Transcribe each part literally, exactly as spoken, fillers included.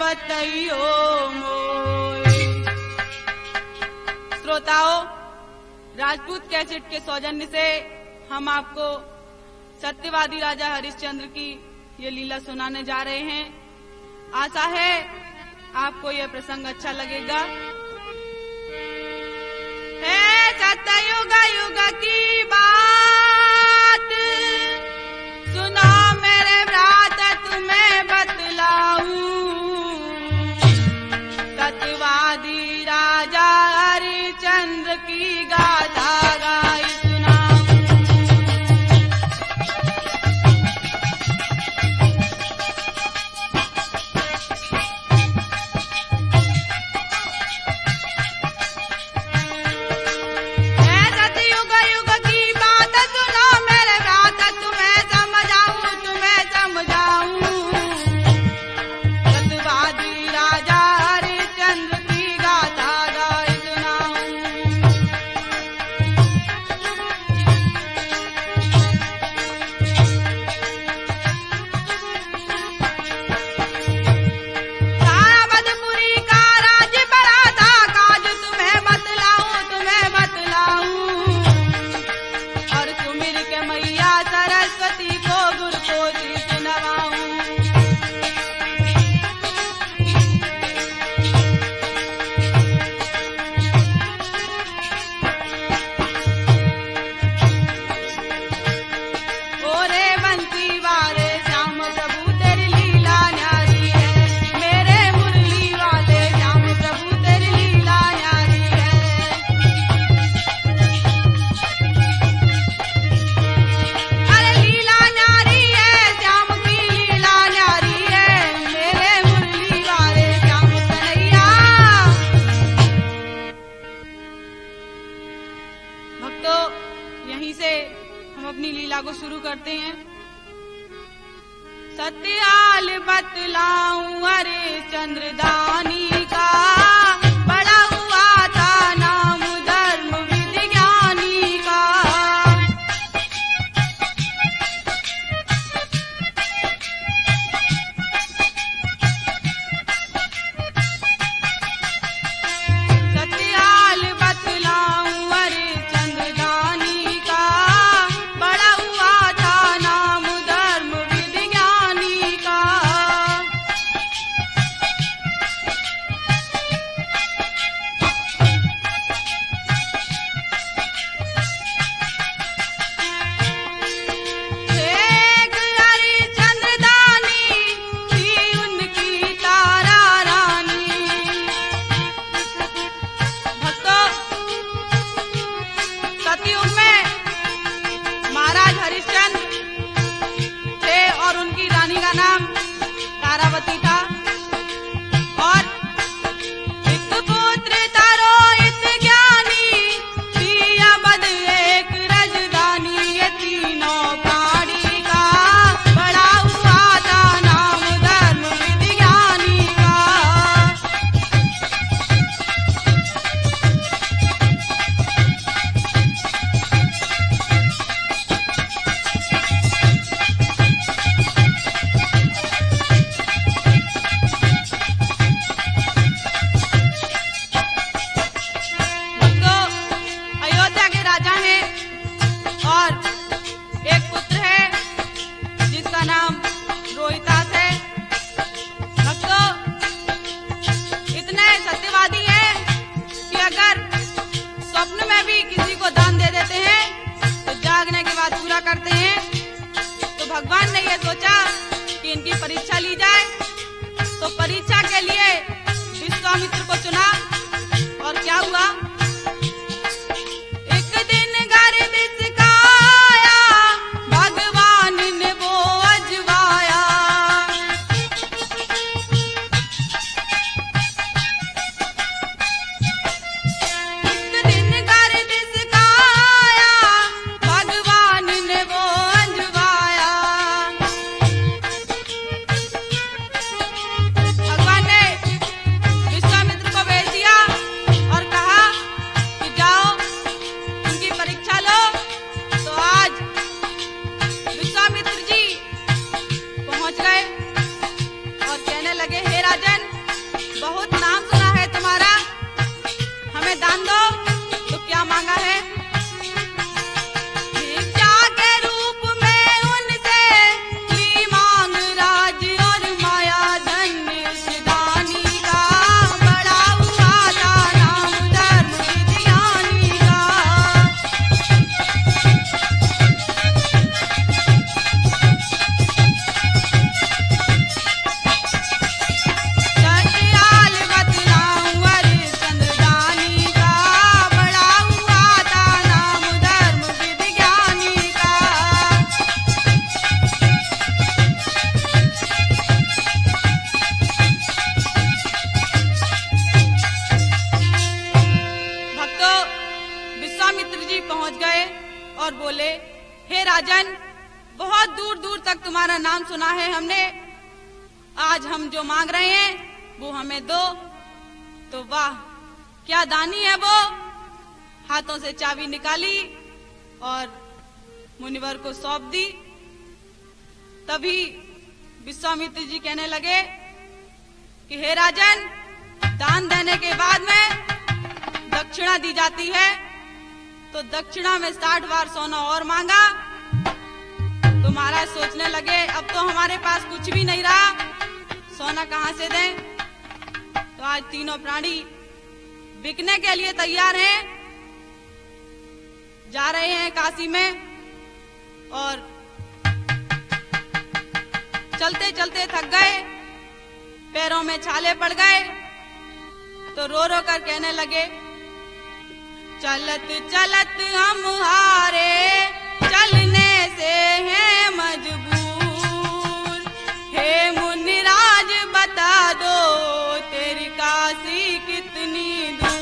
सतयो मोय। श्रोताओं, राजपूत कैसेट के सौजन्य से हम आपको सत्यवादी राजा हरिश्चंद्र की ये लीला सुनाने जा रहे हैं। आशा है आपको यह प्रसंग अच्छा लगेगा। है सतयुग युग की बात, सुनो मेरे भ्रात तुम्हें बतलाऊं। सत्यवादी राजा हरिश्चंद्र की गाथा गाई को शुरू करते हैं। सत्याल बतलाऊं हरिश्चंद्र दानी का, बड़ा हुआ था नाम धर्म विज्ञानी का। सत्याल बतलाऊं हरिश्चंद्र दानी का, बड़ा हुआ था नाम धर्म विज्ञानी का। एक हरिश्चंद्र दानी थी उनकी तारा रानी। भक्तों, सतयुग में महाराज हरिश्चंद्र थे और उनकी रानी का नाम तारावती था। और एक पुत्र था रोहित ज्ञानी, थी अवध एक राजधानी। ये तीनों प्राणी का, बड़ा हुआ था नाम धर्म विज्ञानी का। तो अयोध्या के राजा हैं और एक पुत्र है जिसका नाम रोहितास है। भक्तों, इतने सत्यवादी हैं कि अगर स्वप्न में भी किसी को दान दे देते हैं तो जागने के बाद पूरा करते हैं। तो भगवान ने यह सोचा कि इनकी परीक्षा ली जाए। तो परीक्षा के लिए विश्वामित्र को चुना। और क्या हुआ? एक दिन घर बिसकाया, भगवान ने वो अजवाया। एक दिन घर बिसकाया, भगवान ने वो अजवाया। भगवान ने विश्वामित्र को भेज दिया और कहा तुम्हारा नाम सुना है हमने, आज हम जो मांग रहे हैं वो हमें दो। तो वाह, क्या दानी है वो। हाथों से चाबी निकाली और मुनिवर को सौंप दी। तभी विश्वामित्र जी कहने लगे कि हे राजन, दान देने के बाद में दक्षिणा दी जाती है, तो दक्षिणा में साठ बार सोना और मांगा। तो महाराज सोचने लगे अब तो हमारे पास कुछ भी नहीं रहा, सोना कहां से दें। तो आज तीनों प्राणी बिकने के लिए तैयार हैं, जा रहे हैं काशी में। और चलते चलते थक गए, पैरों में छाले पड़ गए, तो रो रो कर कहने लगे, चलत चलत हम हारे, चलने से हैं मजबूर। हे मुनिराज बता दो, तेरी काशी कितनी दूर।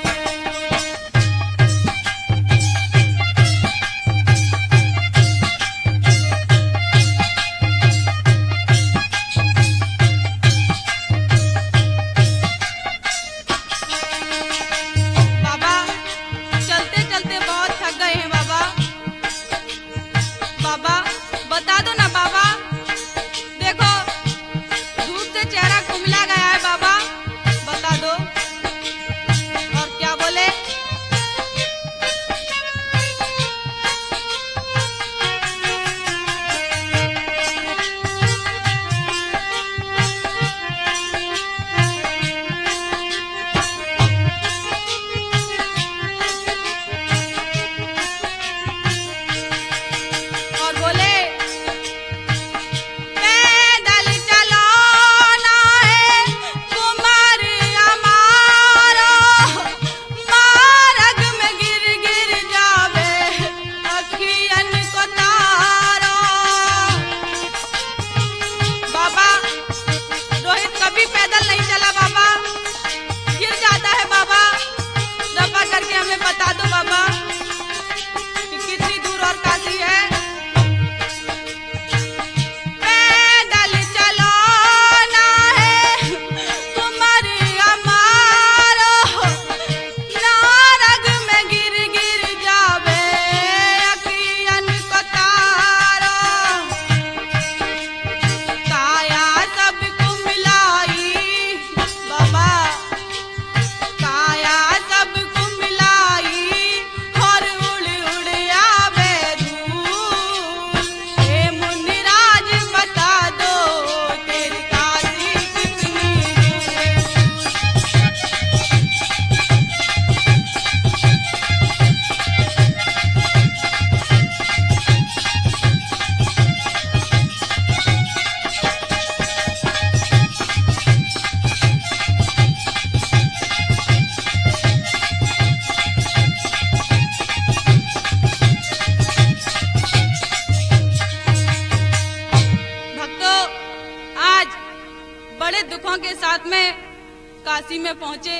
काशी में पहुंचे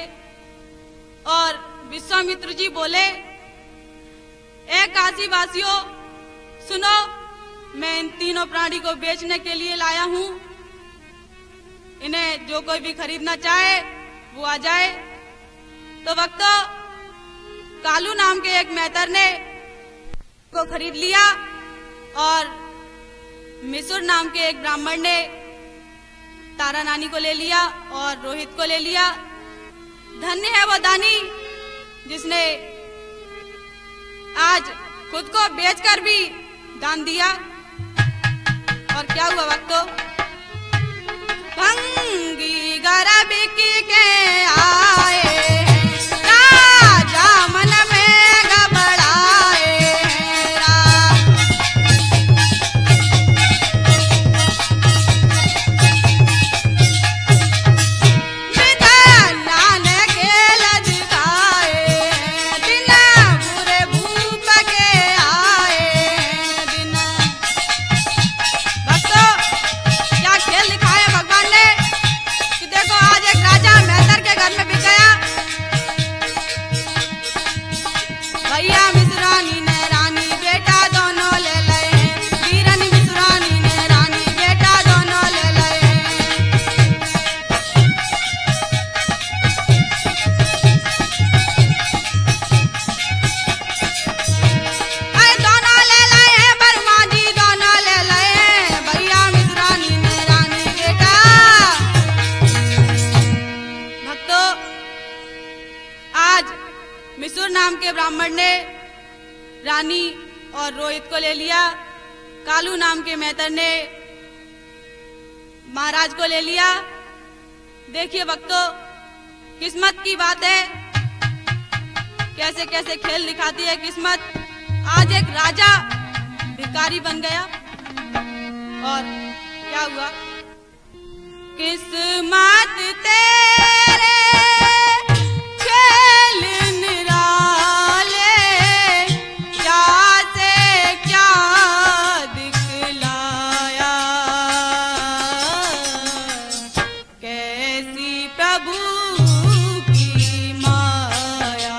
और विश्वामित्र जी बोले, ए काशी वासियों सुनो, मैं इन तीनों प्राणी को बेचने के लिए लाया हूं। इन्हें जो कोई भी खरीदना चाहे वो आ जाए। तो वक्तों कालू नाम के एक मेहतर ने को खरीद लिया और मिसुर नाम के एक ब्राह्मण ने तारा नानी को ले लिया और रोहित को ले लिया। धन्य है वो दानी जिसने आज खुद को बेचकर भी दान दिया। और क्या हुआ वक्तों, भंगी गरा बिकी के आए राजा मन में घबराए। नान के लजकाए दिन बुरे भूप के आए दिन। भक्तों ब्राह्मण ने रानी और रोहित को ले लिया। कालू नाम के मेहतर ने महाराज को ले लिया। देखिए भक्तों, किस्मत की बात है, कैसे कैसे खेल दिखाती है किस्मत। आज एक राजा भिखारी बन गया और क्या हुआ? किस्मत तेरे खेल निराले, क्या से क्या दिखलाया, कैसी प्रभु की माया।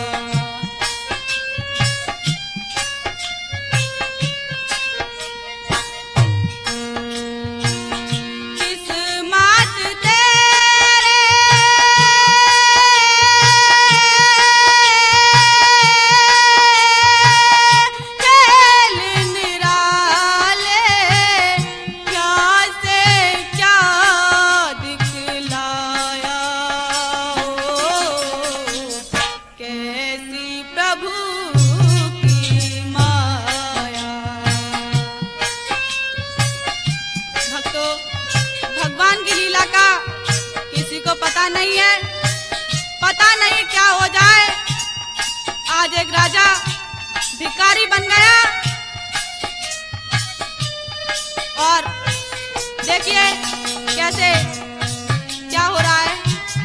भगवान की लीला का किसी को पता नहीं है, पता नहीं क्या हो जाए। आज एक राजा भिखारी बन गया और देखिए कैसे क्या हो रहा है।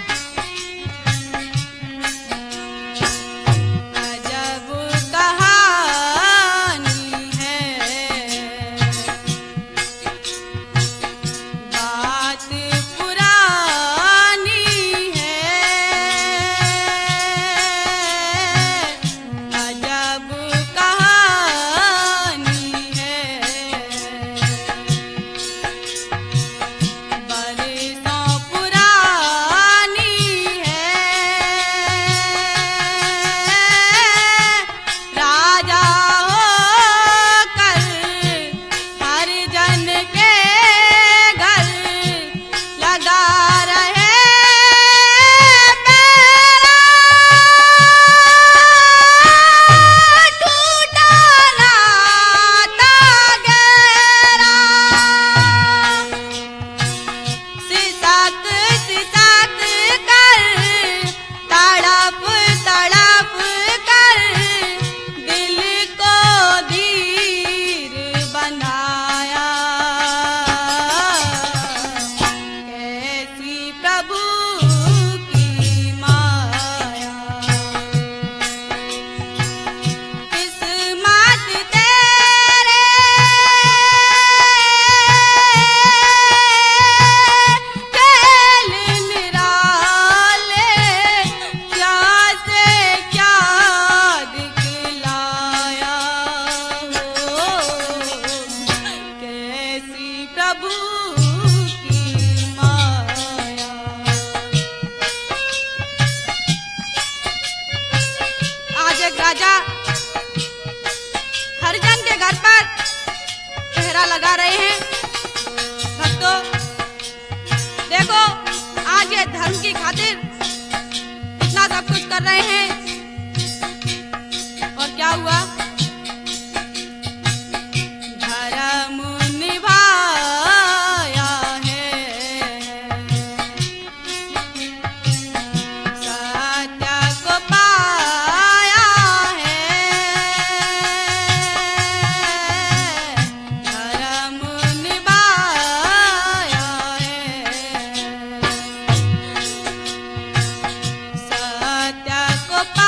राजा हरिजन के घर पर पहरा लगा रहे हैं। भक्तों देखो, आज ये धर्म की खातिर इतना सब कुछ कर रहे हैं और क्या हुआ? धर्म निभाया है, सत्य को पाया है, धर्म निभाया है, सत्य को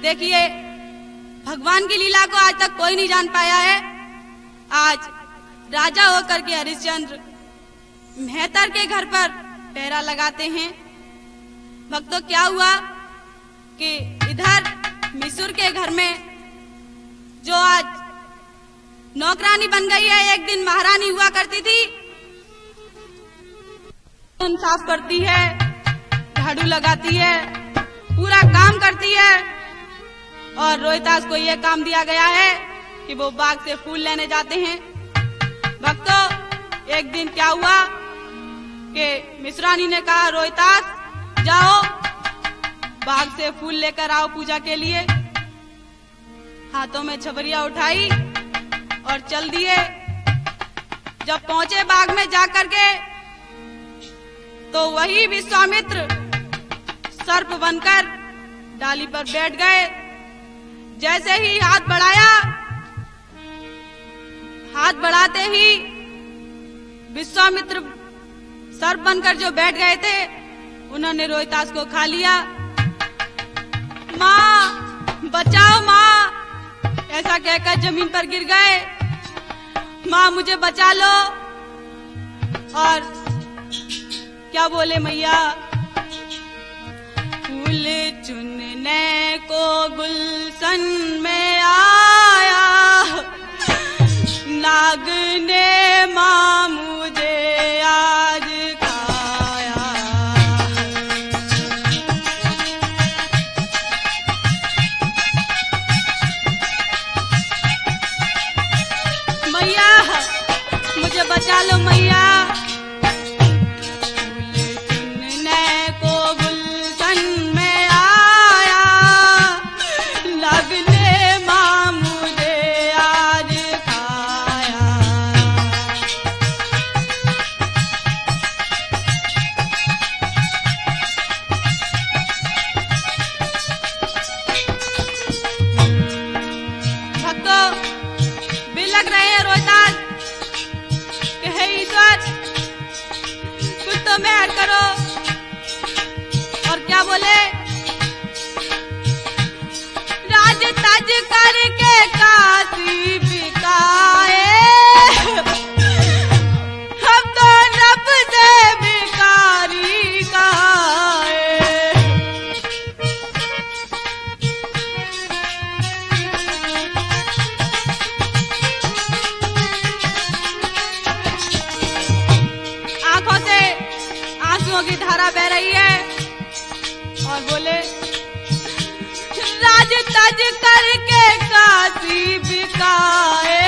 देखिए, भगवान की लीला को आज तक कोई नहीं जान पाया है। आज राजा होकर के हरिश्चंद्र मेहतर के घर पर पहरा लगाते हैं। भक्तों, क्या हुआ कि इधर मिसुर के घर में जो आज नौकरानी बन गई है, एक दिन महारानी हुआ करती थी, साफ करती है, झाड़ू लगाती है, पूरा काम करती है। और रोहितास को यह काम दिया गया है कि वो बाग से फूल लेने जाते हैं। भक्तों, एक दिन क्या हुआ कि मिश्रानी ने कहा, रोहितास जाओ बाग से फूल लेकर आओ पूजा के लिए। हाथों में छबरिया उठाई और चल दिए। जब पहुंचे बाग में जाकर के तो वही विश्वामित्र सर्प बनकर डाली पर बैठ गए। जैसे ही हाथ बढ़ाया, हाथ बढ़ाते ही विश्वामित्र सर्प बनकर जो बैठ गए थे, उन्होंने रोहितास को खा लिया। माँ बचाओ माँ, ऐसा कहकर जमीन पर गिर गए। माँ मुझे बचा लो। और क्या बोले मैया, फूल चुनने को गुलशन में आया, नाग ने माँ मुझे आज खाया। मैया मुझे बचा लो मैया। की धारा बह रही है और बोले, राज तज करके काशी बिकाए,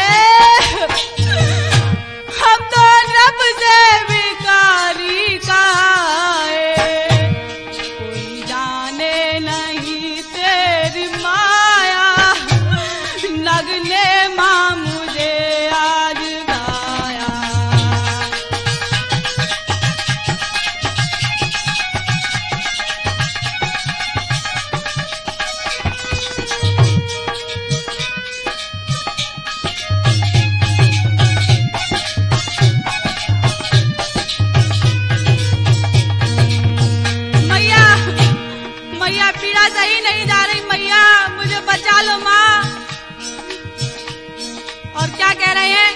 हम तो रब से भिखारी काए, कोई जाने नहीं तेरी माया, लगने माँ मुझे आज गाया। सही नहीं जा रही मैया, मुझे बचा लो माँ। और क्या कह रहे हैं,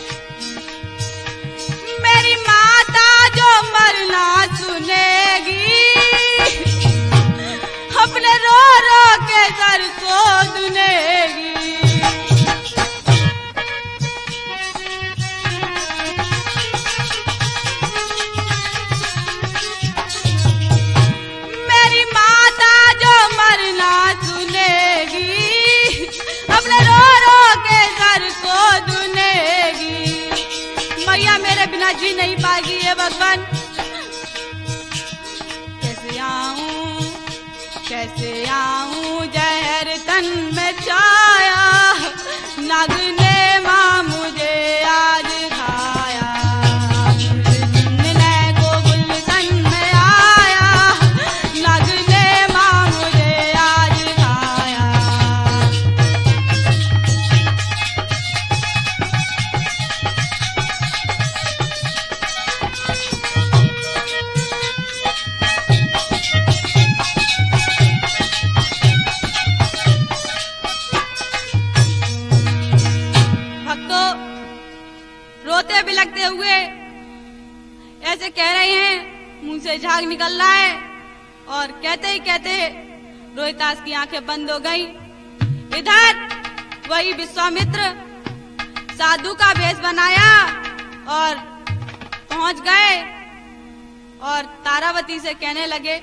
मेरी माता जो मरना सुनेगी, अपने रो रो के सर को दुनेगी। बिना जी नहीं पाएगी ये भगवान। कैसे आऊं कैसे आऊं जहर तन में छाया, नाग ने माँ मुझे आज खाया। सुनने को गुलशन में आया, नाग ने माँ मुझे आज खाया। हैं, मुंह से झाग निकल रहा है और कहते ही कहते रोहितास की आंखें बंद हो गई। इधर वही विश्वामित्र साधु का वेश बनाया और पहुंच गए और तारावती से कहने लगे,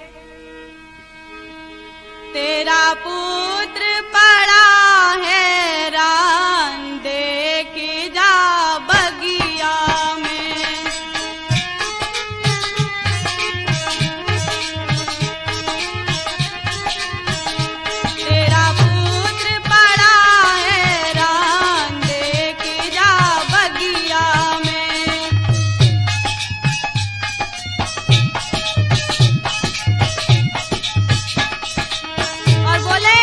तेरा पुत्र पड़ा हैरान, देख जा बगिया में। तेरा पुत्र पड़ा हैरान, देख जा बगिया में। और बोले,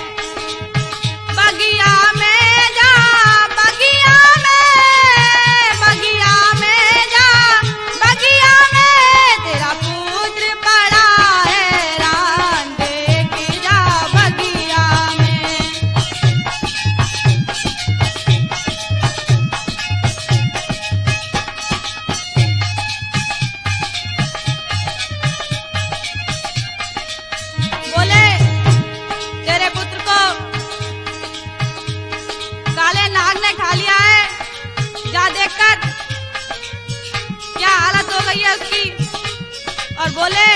बगिया में जा, बगिया में, बगिया में जा, बगिया में, तेरा पुत्र पड़ा हैरान, देख जा बगिया में। बोले, तेरे पुत्र को काले नाग ने खा लिया है, जा देखकर क्या हालत हो गई है उसकी। और बोले,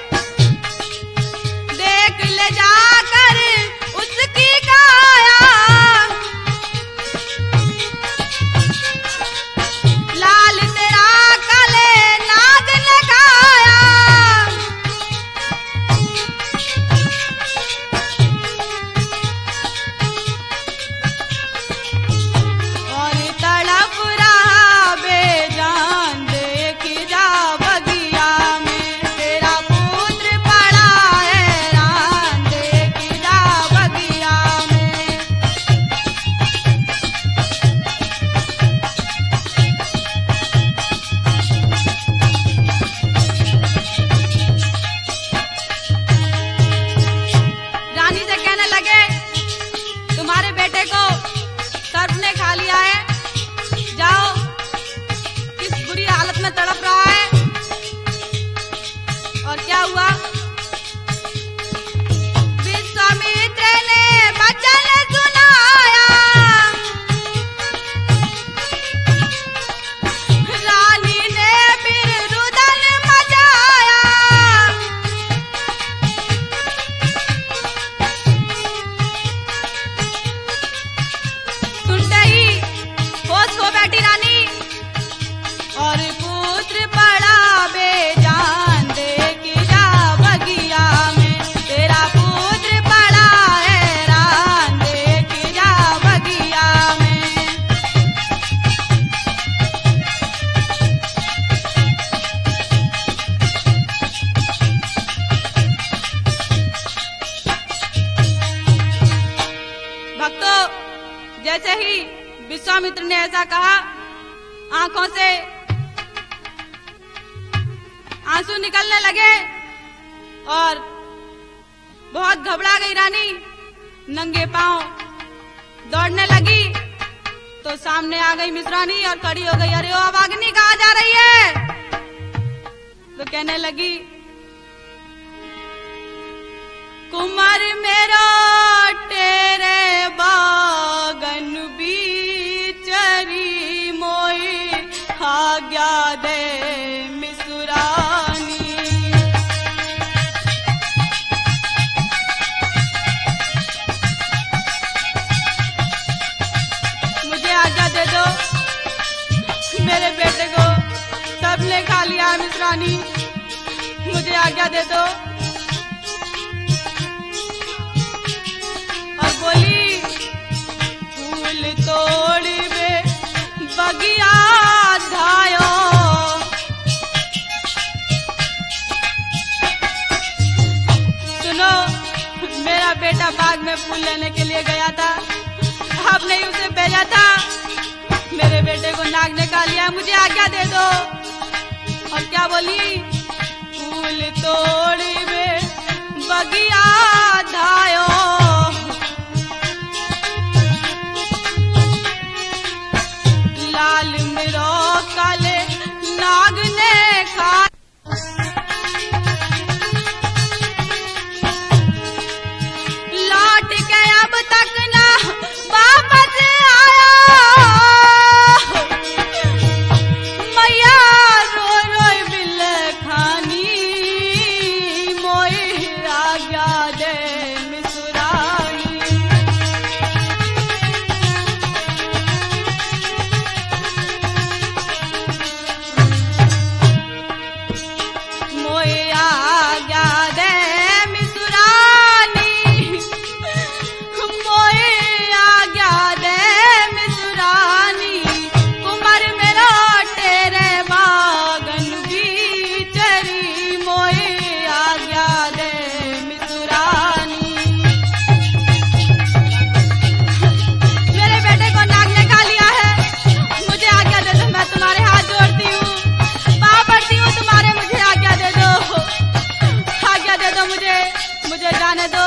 देख ले जाकर उसकी काया, लाल तेरा काले नाग ने खाया। और तड़प रहा बेजान, देख जा बगिया में, तेरा पुत्र पड़ा हैरान, देख जा बगिया में। रानी से कहने लगे, तुम्हारे बेटे को सर्प ने खा लिया है, जाओ, किस बुरी हालत में तड़प रहा है। और क्या हुआ, विश्वामित्र ने वचन सुनाया, रानी ने फिर रुदन मचाया। सुनते ही होश खो बैठी रानी, और पुत्र पड़ा बेजान, देख जा बगिया में, तेरा पुत्र पड़ा हैरान, देख जा बगिया में। भक्तों, जैसे ही विश्वामित्र ने ऐसा कहा, आंखों से आंसू निकलने लगे और बहुत घबरा गई रानी, नंगे पांव दौड़ने लगी। तो सामने आ गई मिश्रानी और खड़ी हो गई, अरे ओ अभागिनी कहाँ जा रही है। तो कहने लगी, कुमार मेरो तेरे बागन बीचरी, मोई आज्ञा दे मिसुरानी। मुझे आज्ञा दे दो, मेरे बेटे को सबने खा लिया मिसरानी, मुझे आज्ञा दे दो। और बोली, फूल तोड़िबे बगिया धायो, सुनो, मेरा बेटा बाग में फूल लेने के लिए गया था, आपने ही उसे भेजा था, मेरे बेटे को नाग ने खा लिया, मुझे आज्ञा दे दो। और क्या बोली, फूल तोड़िबे बगिया धायो, लाल मेरो काले नाग ने खा। मोए आज्ञा दे मिसुरानी, मोए आज्ञा दे मिसुरानी, कुमार मेरा तेरे बागन की चरी, मोए आज्ञा दे मिसुरानी। मेरे बेटे को नाग ने खा लिया है, मुझे आज्ञा दे दो, मैं तुम्हारे हाथ जोड़ती हूँ, पाँव पड़ती हूँ तुम्हारे, मुझे आज्ञा दे दो, आज्ञा दे दो मुझे, मुझे जाने दो।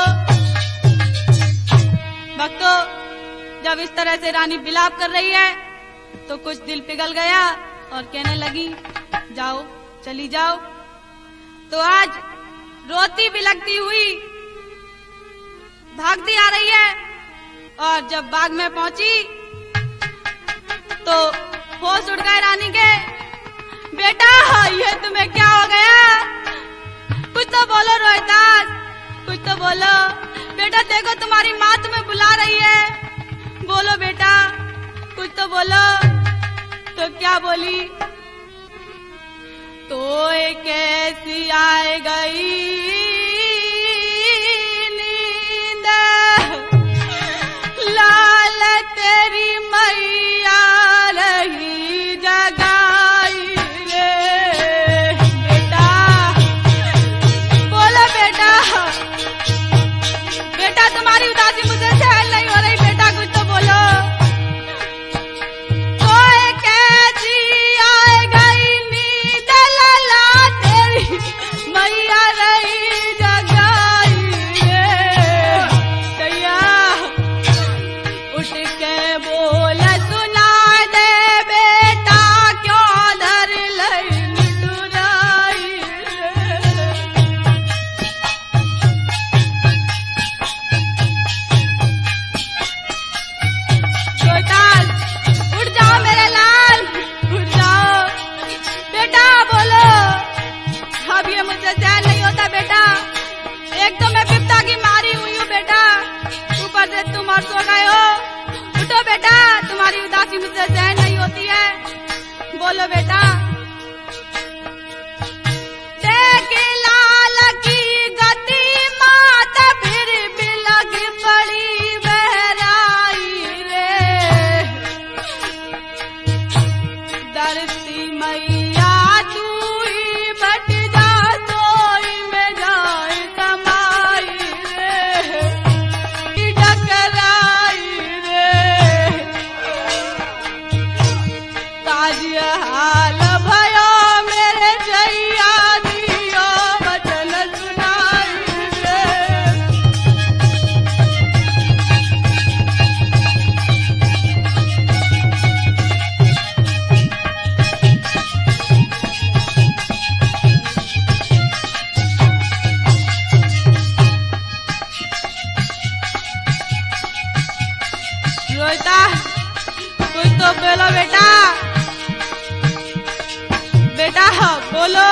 भक्तों, जब इस तरह से रानी विलाप कर रही है तो कुछ दिल पिघल गया और कहने लगी जाओ, चली जाओ। तो आज रोती बिलखती हुई भागती आ रही है और जब बाग में पहुंची तो होश उड़ गए रानी के। बेटा, ये तुम्हें क्या हो गया? कुछ तो बोलो रोहितास, कुछ तो बोलो। बेटा देखो, तुम्हारी माँ तुम्हें बुला रही है, बोलो बेटा, कुछ तो बोलो। तो क्या बोली? तो कैसी आए गई नींद, लाल तेरी मैया रही जगाई रे। बेटा बोलो, बेटा बेटा तुम्हारी उदासी मुझे सहन नहीं हो रही, बेटा कुछ तो बोलो। कोई कैसी आए गई नींद, लाला तेरी मैया रही जगाई रे। दैया उठ के बोल सुना दे बेटा, क्यों धर लई निदुराई रे। रोहितास, उठ जाओ मेरे लाल, उठ जाओ। बेटा बोलो, अब ये मुझसे सहन नहीं होता बेटा। एक तो मैं विपदा की मारी हुई हूँ बेटा, ऊपर से तुम और सो गए हो। उठो बेटा, तुम्हारी उदासी मुझसे सहन नहीं होती है, बोलो बेटा। देख लाल की गति मात, फिर भी लग पड़ी बहराई रे। दरती मैया तू ही बट जा, सोई में जाए कमाई रे। डकराई रे, ताजी हाल भयो मेरे जैया, दियो वचन सुनाई रे। रोहिता, कुछ तो बोलो बेटा, बेटा बोलो।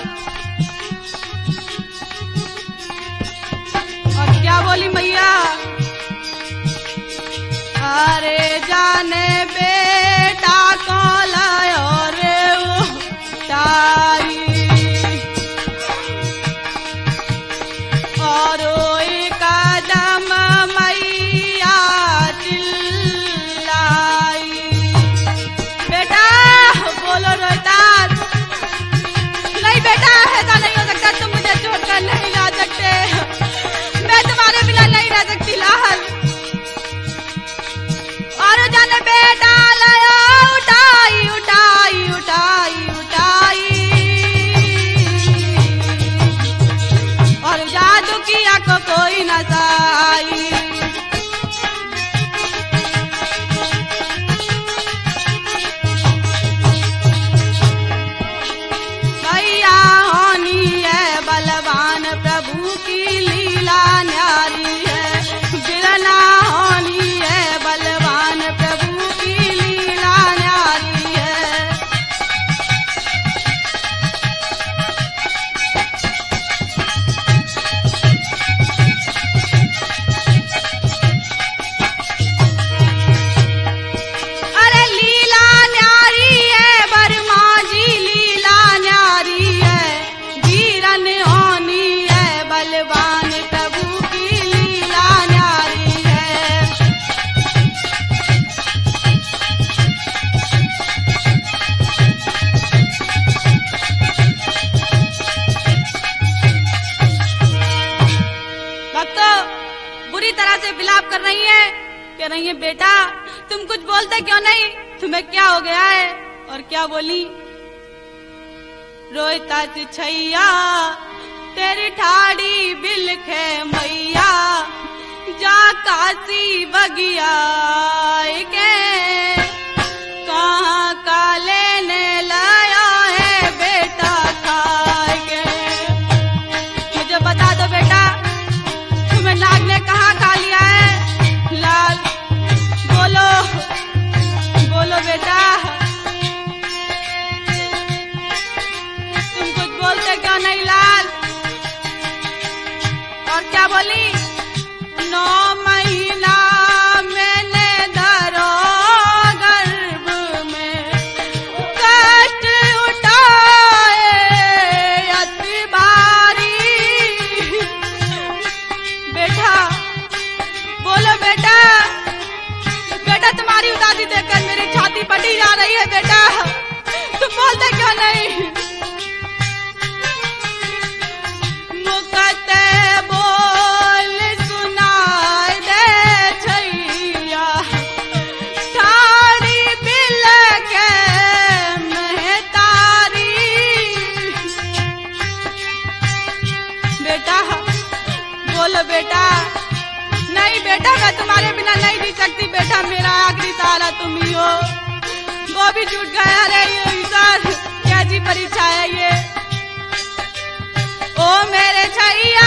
और क्या बोली मैया? अरे जाने बेटा को लायो रे उठाई, और एक कदम मैया चिल्लाई। बेटा बोलो रोहितास। नहीं बेटा, ऐसा नहीं हो सकता, तुम मुझे छोड़कर नहीं जा सकते, मैं तुम्हारे बिना नहीं रह सकती लाल। और जाने बे मन होनी है बलवान, प्रभु की लीला न्यारी है। भक्तों बुरी तरह से विलाप कर रही है, कह रही है बेटा तुम कुछ बोलते क्यों नहीं, तुम्हें क्या हो गया है? और क्या बोली? रोता छैया तेरी ठाड़ी बिलखे मैया, जा काशी बगिया के कहाँ का लेने लाया है बेटा खाए के। मुझे बता दो बेटा तुम्हें नाग ने कहाँ खा लिया है? लाल बोलो बोलो बेटा, तुम कुछ बोलते क्यों नहीं लाल? और क्या बोली? नौ महीना मैंने धरो गर्भ में, कष्ट उठाए अति भारी। बेटा बोलो बेटा, बेटा तुम्हारी उदासी देखकर मेरी छाती फटी जा रही है बेटा, तुम बोलते क्यों नहीं? मुकते बोल सुनाए दे छैया, ठाड़ी बिलखे महतारी। बेटा बोलो बेटा। नहीं बेटा मैं तुम्हारे बिना नहीं जी सकती बेटा, मेरा आखिरी सहारा तुम ही हो। वो भी छूट गया रे ये ईश्वर, कैसी परीक्षा है ये। ओ मेरे छैया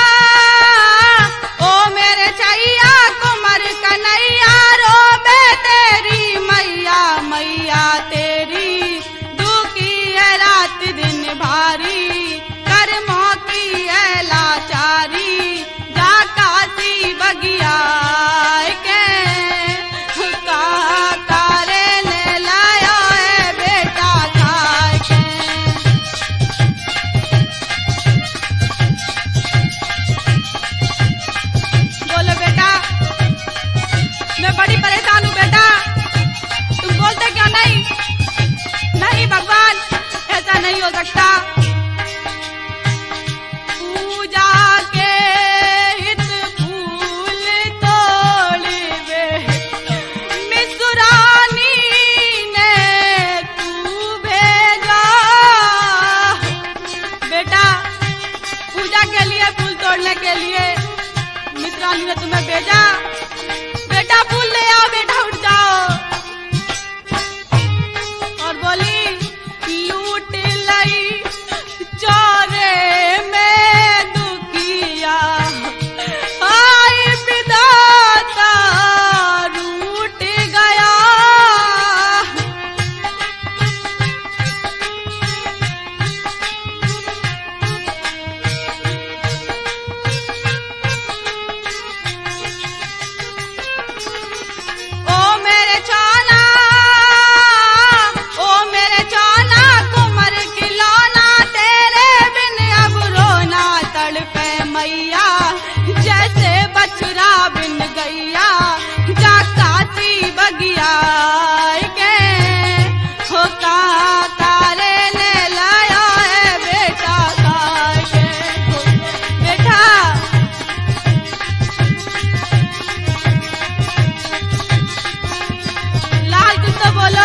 ओ मेरे छैया कुमार कन्हैया, रोबे तेरी मैया मैया तेरी, दुखी है रात दिन भारी, कर्मों की है लाचारी, जा काशी बगिया के कहाँ कारे ने लाया है बेटा खाए के। बोलो बेटा मैं बड़ी परेशान हूँ बेटा, तुम बोलते क्यों नहीं? नहीं भगवान ऐसा नहीं हो सकता। पूजा के हित फूल तोड़वे, मिसुरानी ने तू भेजा। बेटा पूजा के लिए फूल तोड़ने के लिए मिसरानी ने तुम्हें भेजा। बेटा फूल ले आओ बेटा, उठ जाओ। और बोली लूट लई चोरे में दुखिया, आई विधाता रूठ गया। ओ मेरे छाना ओ मेरे छाना कुंवर खिलौना, तेरे बिन अब रोना तड़पे मैया, जैसे बछड़ा बिन गैया, जा काशी बगिया के हो कहाँ तारे ने लाया है बेटा खाए के। बेटा लाल कुछ तो बोलो,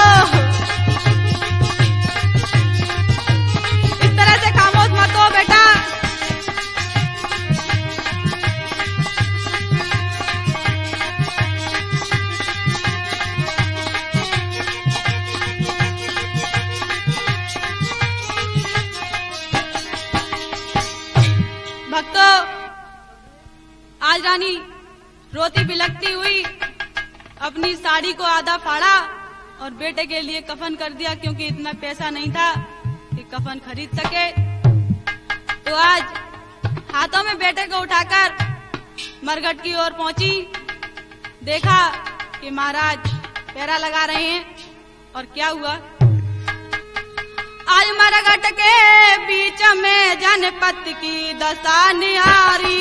इस तरह से खामोश मत हो बेटा। भक्तों आज रानी रोती बिलखती हुई अपनी साड़ी को आधा फाड़ा और बेटे के लिए कफन कर दिया, क्योंकि इतना पैसा नहीं था कि कफन खरीद सके। तो आज हाथों में बेटे को उठाकर मरघट की ओर पहुंची, देखा कि महाराज पैरा लगा रहे हैं। और क्या हुआ? आज मरघट के बीच में जनपद की दशा निहारी।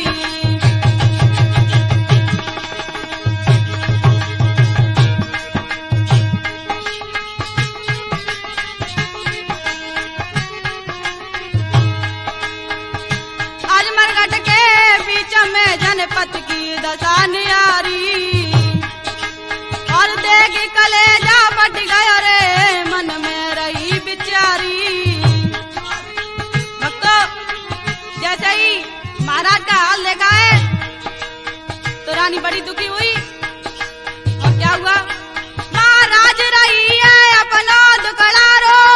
आज मरघट के बीच में जनपद की दशा निहारी। और देख कलेजा फट गयो रे मन में रही बिचारी। भक्तों, जैसे ही महाराज का हाल देखा है तो रानी बड़ी दुखी हुई। और क्या हुआ? महाराज रही है अपना दुखड़ा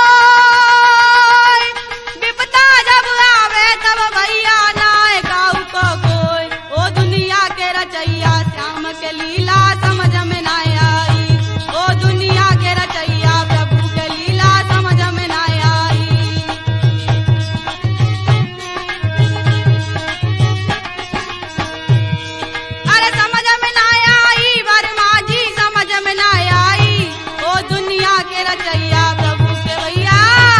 रोय। विपदा जब आवे तब भैया नाय काऊ को कोई। ओ दुनिया के रचैया श्याम के लीला समझ में ना आई। ओ दुनिया के रचैया प्रभु के लीला समझ में ना आई। अरे समझ में ना आई वर्मा जी, समझ में ना आई। ओ दुनिया के रचैया प्रभु के भैया।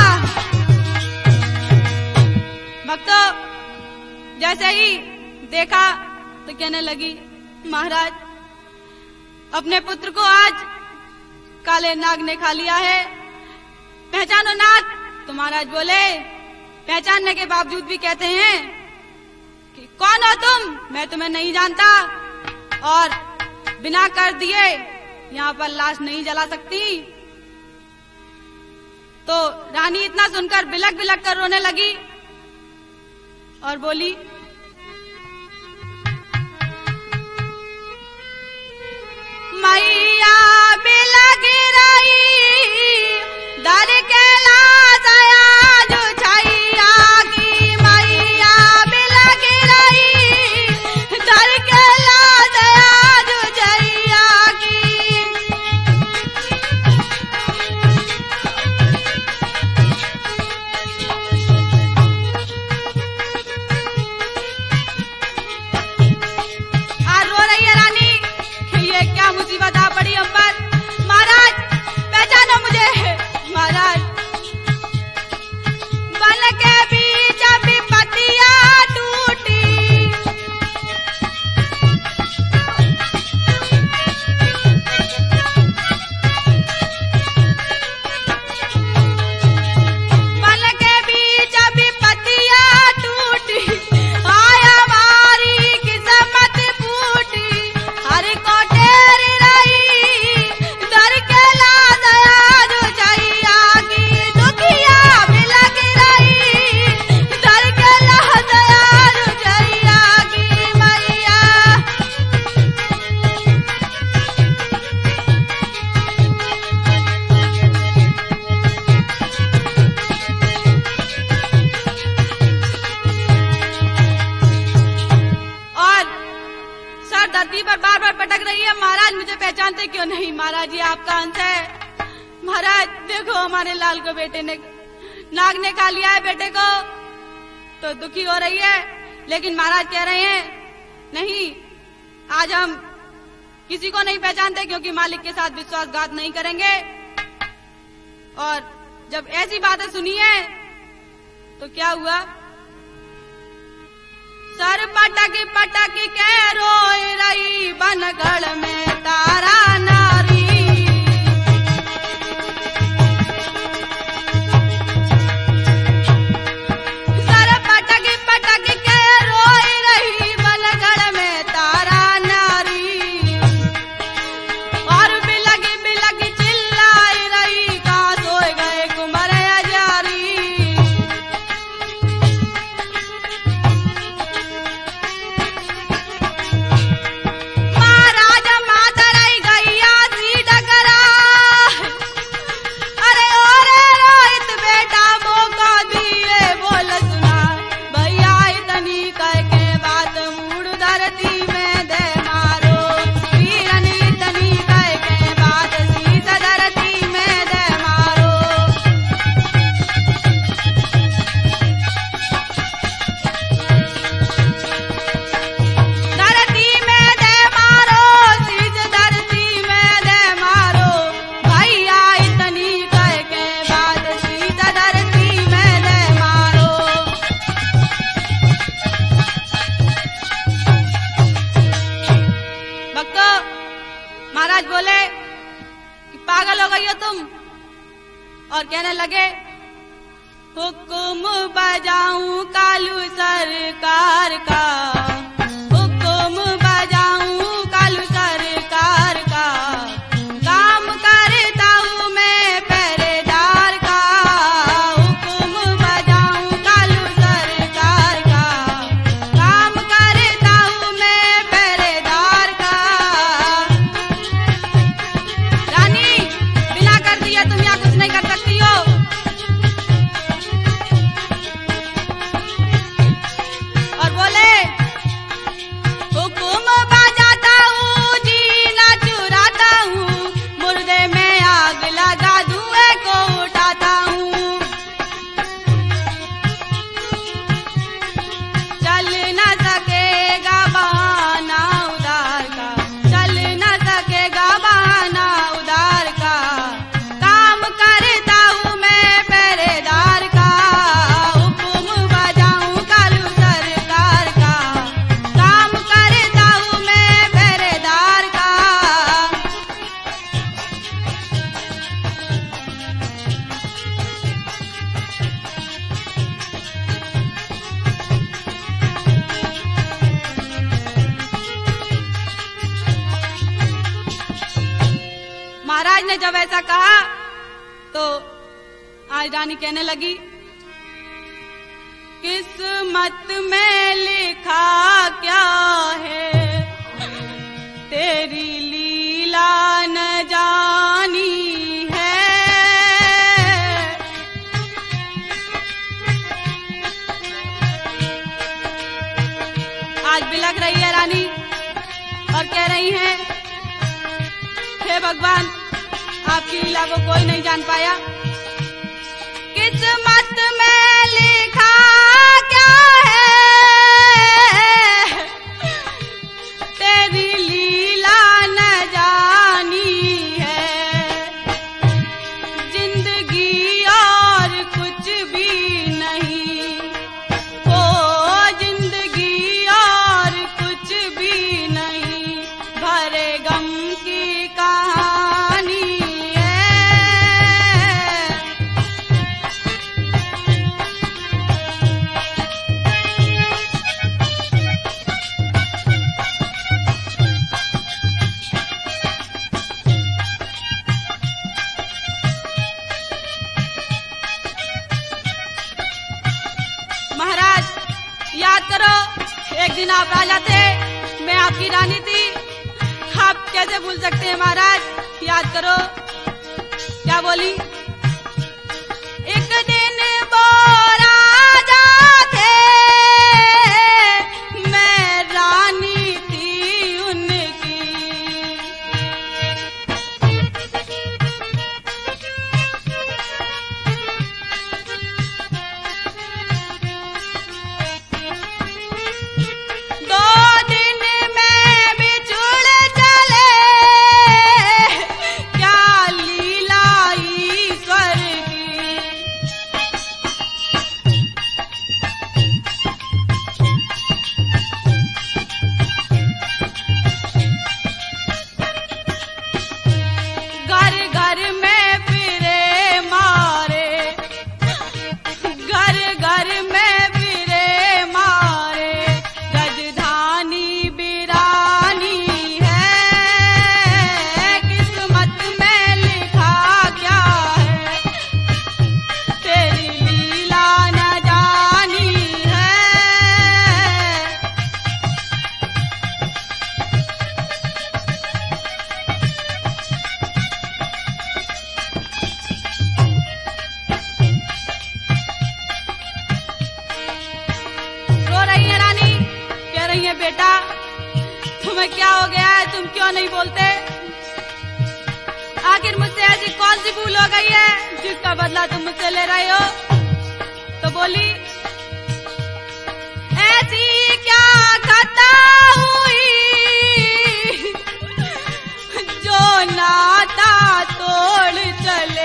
भक्तों, जैसे ही देखा तो कहने लगी, महाराज अपने पुत्र को आज काले नाग ने खा लिया है, पहचानो नाग। तो महाराज बोले, पहचानने के बावजूद भी कहते हैं कि कौन हो तुम? मैं तुम्हें नहीं जानता और बिना कर दिए यहाँ पर लाश नहीं जला सकती। तो रानी इतना सुनकर बिलक बिलक कर रोने लगी और बोली, मैया बिलक रही दर के लाजया जो छैया की। मैया बिलक रही दर के लाजया जो छैया की। आज रो रही है रानी, ये क्या मुसीबत आ पड़ी हम पर। महाराज पहचानो मुझे। महाराज बन के बीच विपत्तियां टूटी। बन के बीच विपत्तियां टूटी। आया हमारी किस्मत फूटी। हर कोटेर रही दर के लाजया जो छैया की। दुखिया बिलक रही दर के लाजया जो छैया की। मैया और सर धरती पर बार बार पटक रही है, महाराज मुझे पहचानते क्यों नहीं? महाराज ये आपका अंश है। महाराज देखो, हमारे लाल को बेटे ने नाग ने खा लिया है बेटे को। तो दुखी हो रही है, लेकिन महाराज कह रहे हैं नहीं, आज हम किसी को नहीं पहचानते क्योंकि मालिक के साथ विश्वासघात नहीं करेंगे। और जब ऐसी बातें सुनी है तो क्या हुआ? सर पटक पटक के रोए रही बनगढ़ में तारा नारी। सर पटक पटक के रोए रही बनगढ़ में तारा नारी। और बिलग बिलग चिल्लाई रही, कहाँ सोए गए कुंवर हजारी। महाराज माता रही गए और कहने लगे, हुक्म बजाऊं कालू सरकार का, हुक्म बजाऊं कालू सरकार का, काम करता हूँ मैं पहरेदार का, हुक्म बजाऊं कालू सरकार का, काम करता हूँ मैं पहरेदार का। रानी, बिना कर दिया तुम यहाँ कुछ नहीं कर सकती हो। और बोले, हुक्म बजाता हूँ, जीना चुराता हूँ, मुर्दे में आग लगा धुएं को उठाता हूँ। चल न सकेगा बहाना उधार का, चल न सकेगा बहाना उधार का, काम करता हूँ मैं पहरेदार का, हुक्म बजाऊं कालू सरकार का, काम करता हूँ मैं पहरेदार का। महाराज ने जब ऐसा कहा तो आज रानी कहने लगी, किस्मत में लिखा क्या है, तेरी लीला न जानी है। आज बिलख रही है रानी और कह रही है, हे भगवान, आपकी लीला को कोई नहीं जान पाया। किस्मत में लिखा क्या है, तेरी लीला न जानी है, जिंदगी और कुछ भी नहीं, ओ जिंदगी और कुछ भी नहीं, भरे गम की कहानी है। महाराज, याद करो, एक दिन आप राजा थे, मैं आपकी रानी थी, आप कैसे भूल सकते हैं महाराज? याद करो क्या बोली। एक दिन वो राजा थे, मैं रानी थी उनकी, दो दिन में बिछुड़ चले, क्या लीला ईश्वर की। घर घर में फिरे मारे, घर घर में फिरे मारे, राजधानी बिरानी है, किस्मत में लिखा क्या है, तेरी लीला न जानी है। रो रही है रानी, कह रही है, बेटा तुम्हें क्या हो गया है, तुम क्यों नहीं बोलते? आखिर मुझसे ऐसी कौन सी भूल हो गई है जिसका बदला तुम मुझसे ले रहे हो? तो बोली, ऐसी क्या खता हुई जो नाता तोड़ चले,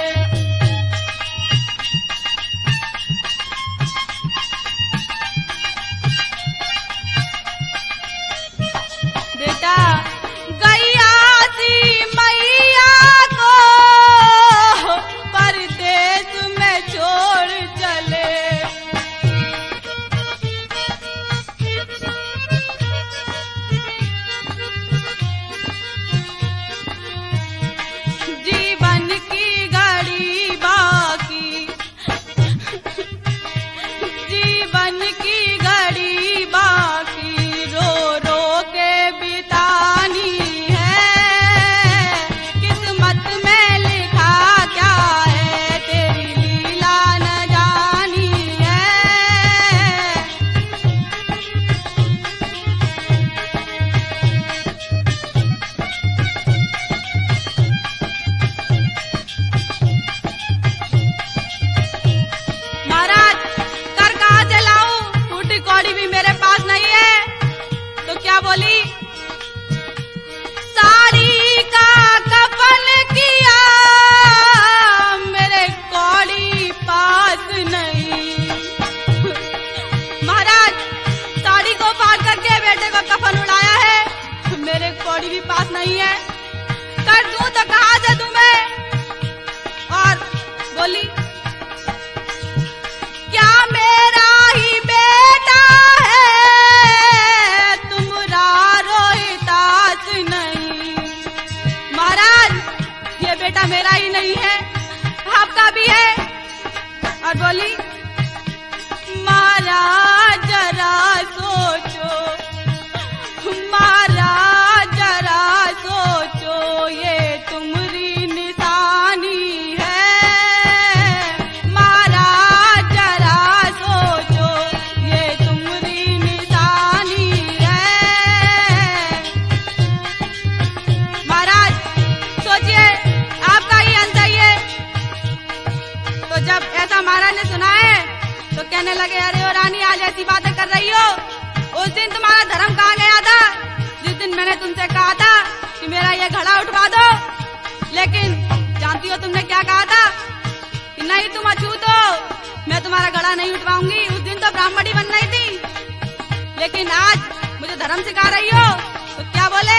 बेटा गैया सी मैया को परदेसी थोड़ी भी पास नहीं है, कर दूं तो कहाँ से दूं मैं? और बोली, क्या मेरा ही बेटा है तुम्हारा रोहितास नहीं? महाराज, ये बेटा मेरा ही नहीं है, आपका भी है। और बोली, महाराज जरा सोचो, महाराज जरा सोचो, ये तुम्हारी निशानी है। महाराज जरा सोचो, ये तुम्हारी निशानी है। महाराज सोचिए, आपका ही अंत है। तो जब ऐसा महाराज ने सुना है तो कहने लगे, अरे ओ रानी, आज ऐसी बातें कर रही हो? उस दिन तुम्हारा धर्म कहाँ गया था, जिस दिन मैंने तुमसे कहा था कि मेरा ये घड़ा उठवा दो? लेकिन जानती हो तुमने क्या कहा था कि नहीं तुम अछूत हो, मैं तुम्हारा घड़ा नहीं उठवाऊंगी। उस दिन तो ब्राह्मणी बन रही थी, लेकिन आज मुझे धर्म सिखा रही हो। तो क्या बोले,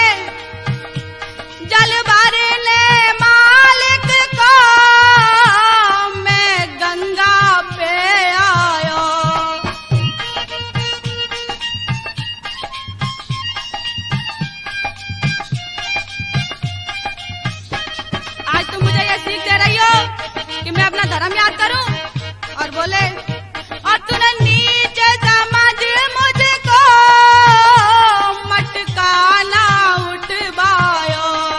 जल भरने मालिक को मैं गंगा पे आया। आज तुम मुझे ये सीख दे रही हो कि मैं अपना धर्म याद करूं? और बोले, और तूने नीच समझ मुझको मटका ना उठवायो।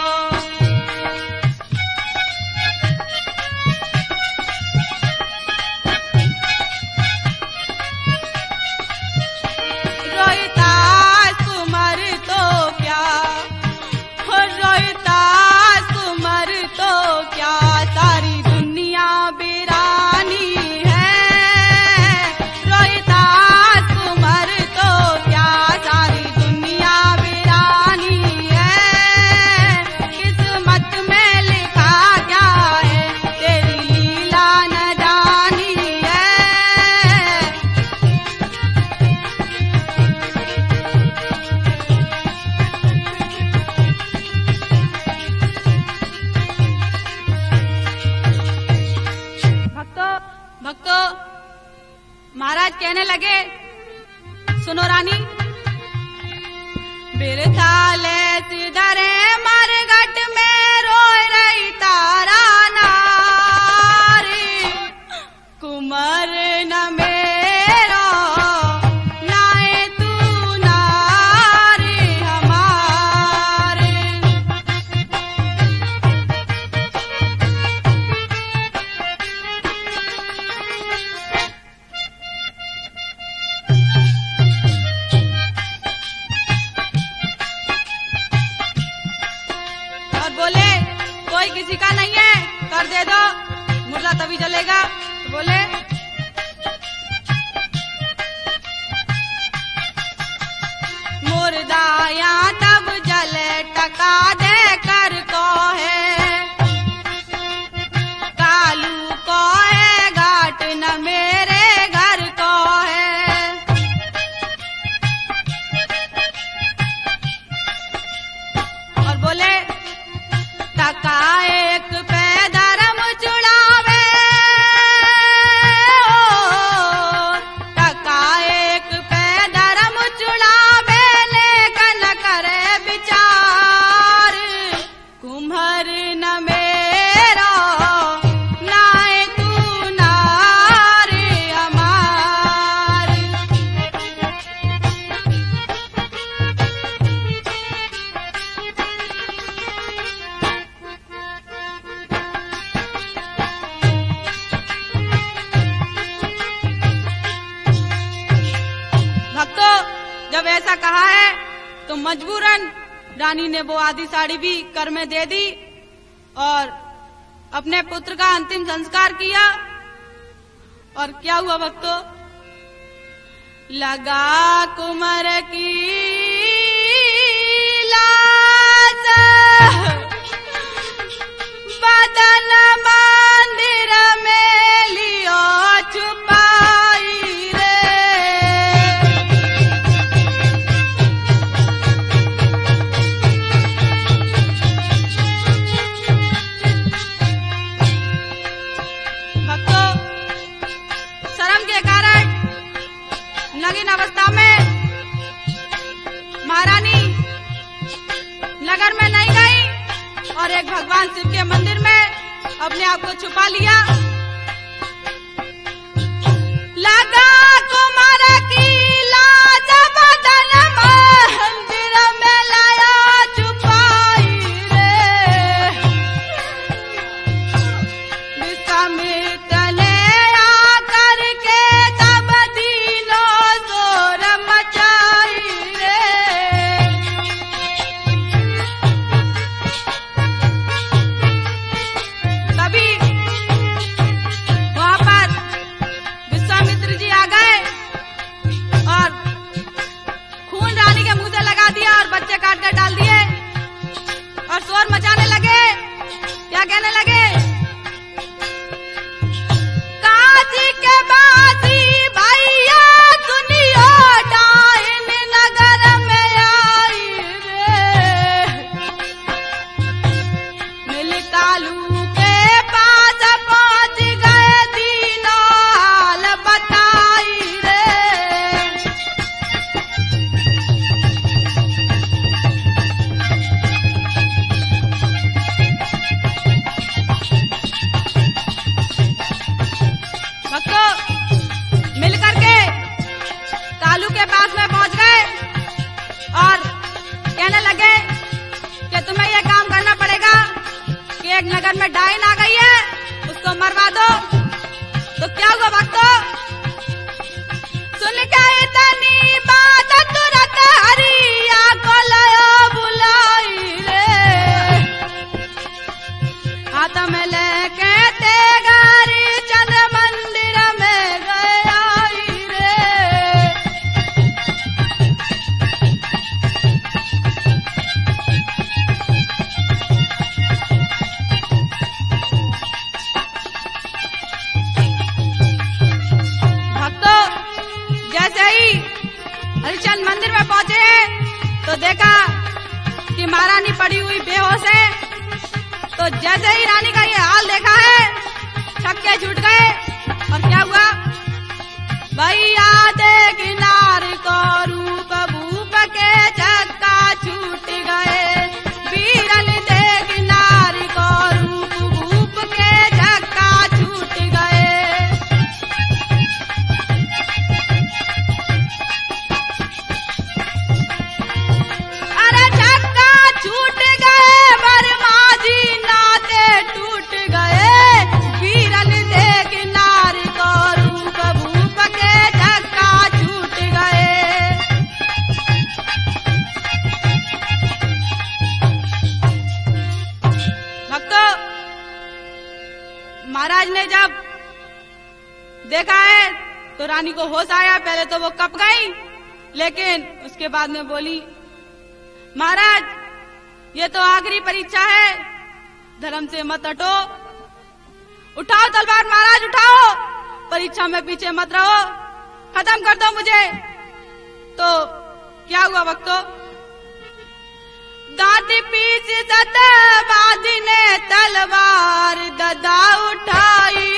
रोहितास कुमार तो क्या, रोहितास कुमार तो क्या, सारी दुनिया बिरानी है। रोहितास कुमार तो क्या, सारी दुनिया बिरानी है। किस्मत में लिखा क्या है, तेरी लीला न जानी है। भक्तो भक्तो महाराज कहने लगे, सुनो रानी, बिरथाले सिधरे मरघट में रोय रही तारा नारी। कुमार न मेरा नाए तू नारी हमारी। और बोले, कोई किसी का नहीं है, कर दे दो, मुर्दा तभी जलेगा। तो बोले, मुर्दा यहाँ तब जले टका दे कर को है, कालू को है घाट न मेरे घर को है। और बोले, टका एक पे धर्म चुड़ावे, टका एक पे धर्म चुड़ावे, लेकिन करे विचार। कुम्हर न मेरा नाए तू नारी हमारी। भक्तों, जब ऐसा कहा है तो मजबूरन रानी ने वो आधी साड़ी भी कर में दे दी और अपने पुत्र का अंतिम संस्कार किया। और क्या हुआ भक्तों, लगा कुमार की लाज बदन मंदिर में लियो छुपाई रे। नगीन अवस्था में महारानी नगर में नहीं गई और एक भगवान शिव के मंदिर में अपने आप को छुपा लिया। लगा कुमार की लाज बदन मंदिर में लाया छुपाई रे। विश्वामित्र ने आकर के तब दिनों शोर मचाई रे। तभी वहां पर विश्वामित्र जी आ गए और खून रानी के मुंह से लगा दिया और बच्चे काट कर डाल दिए और शोर मचाने लगे। क्या कहने लगे? काशी के बासी भैया सुनियो डाइन नगर में आई रे। मिल कालू के पास पहुंच गए तीनों हाल बताई रे। भक्तों मिल करके कालू के पास में पहुंच गए और कहने लगे कि तुम्हें यह काम करना पड़ेगा कि एक नगर में डाइन आ गई है, उसको मरवा दो। तो क्या हुआ भक्तों? सुन के इतनी बात तुरंत हरिया को लायो बुलाई रे। हाथ में लेके तेगारी चंद मंदिर में गए आई रे। भक्तों जैसे ही हरिचंद मंदिर में पहुंचे तो देखा कि महारानी पड़ी हुई बेहोश है। तो जैसे ही रानी का ये हाल देखा है छक्के छूट गए और क्या हुआ? भैया दे किनार को रूप भूप के छक्का छूट गए। वीरन दे किनार को रूप भूप के छक्का छूट गए। अरे छक्का छूट गए बरमाजी नाते टूट गए। वीरन दे किनार को रूप भूप के छक्का छूट गए। भक्तों महाराज ने जब देखा है तो रानी को होश आया। पहले तो वो कप गई लेकिन उसके बाद में बोली, महाराज ये तो आखिरी परीक्षा है, धर्म से मत हटो। उठाओ तलवार महाराज उठाओ, परीक्षा में पीछे मत रहो, खत्म कर दो मुझे। तो क्या हुआ भक्तों? दांत पीछ दत बादी ने तलवार ददा उठाई।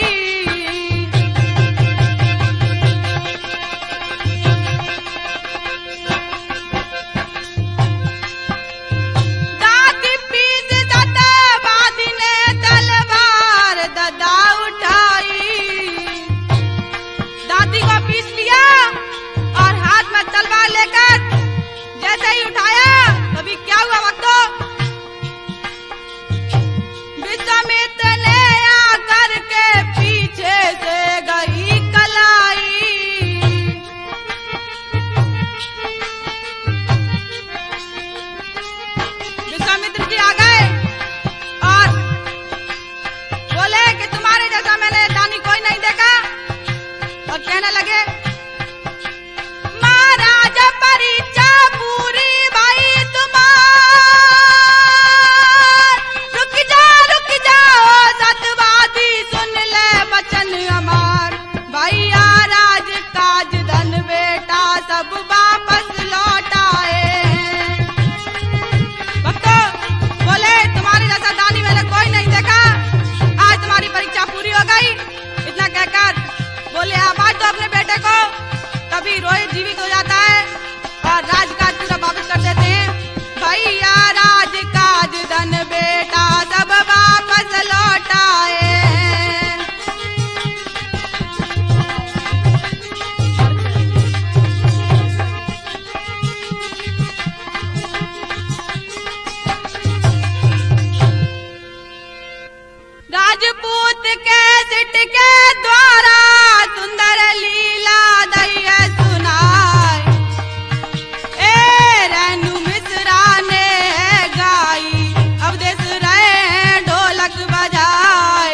दांत पीछ दत बादी ने तलवार ददा उठाई। दांती को पीस लिया और हाथ में तलवार लेकर जैसे ही उठाया तभी क्या हुआ भक्तों? विश्वामित्र ने आकर के पीछे से गई कलाई। विश्वामित्र जी आ गए और बोले कि तुम्हारे जैसा मैंने दानी कोई नहीं देखा और कहने लगे, महाराज परीक्षा पूरी भाई तुम्हार। रुक जा रुक जाओ सतवादी सुन ले वचन हमार। भैया राज काज धन बेटा सब वापस लौटाए हैं। भक्तों बोले तुम्हारे जैसा दानी मैंने कोई नहीं देखा, आज तुम्हारी परीक्षा पूरी हो गई। इतना कहकर बोले आवाज दो अपने बेटे को। तभी रोहित जीवित हो जाता है और राजकाज पूरा वापस कर देते हैं। भैया राजकाज धन बेटा सब वापस लौटाए। राजपूत के सिट के द्वारा सुंदर लीला दैया सुनाए। ए रेणु मिश्रा ने गाई अब देश रहे ढोलक बजाए।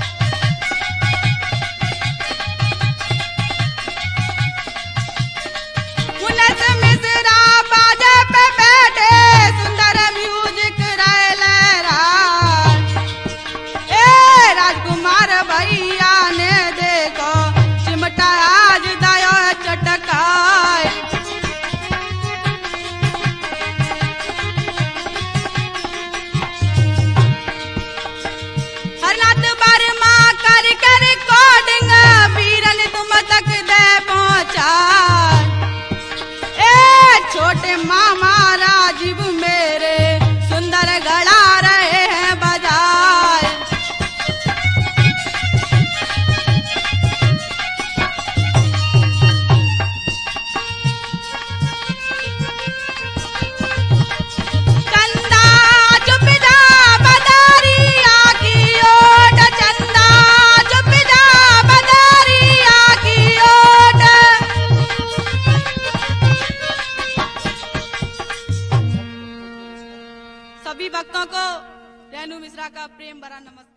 उन्नत मिश्रा बाजे पे बैठे सुंदर म्यूजिक रहे लहराए। ए राजकुमार भैया ने देखो चिमटा आज दया चटकाए। हरनाथ वर्मा कर कर रिकॉर्डिंग वीरन तुम तक दे पहुंचा। ए छोटे मामा राजीव मेरे सुंदर गड़ा रहे हैं बजाए। चंदा चुप जा बदारिया की ओट, चंदा चुप जा बदारिया की ओट। सभी भक्तों को रेणु मिश्रा का प्रेम भरा नमस्कार।